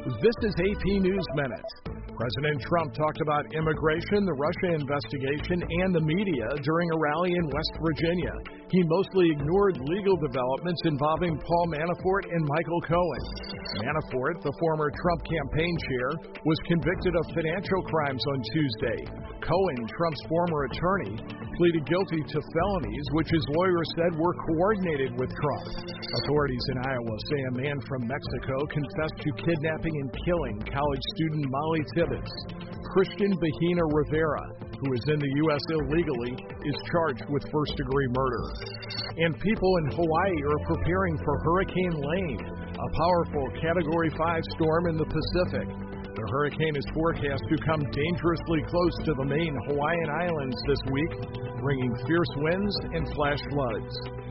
This is AP News Minute. President Trump talked about immigration, the Russia investigation, and the media during a rally in West Virginia. He mostly ignored legal developments involving Paul Manafort and Michael Cohen. Manafort, the former Trump campaign chair, was convicted of financial crimes on Tuesday. Cohen, Trump's former attorney, pleaded guilty to felonies, which his lawyers said were coordinated with Trump. Authorities in Iowa say a man from Mexico confessed to kidnapping and killing college student Molly Tibbetts. Christian Bahena Rivera, who is in the U.S. illegally, is charged with first-degree murder. And people in Hawaii are preparing for Hurricane Lane, a powerful Category 5 storm in the Pacific. The hurricane is forecast to come dangerously close to the main Hawaiian Islands this week, bringing fierce winds and flash floods.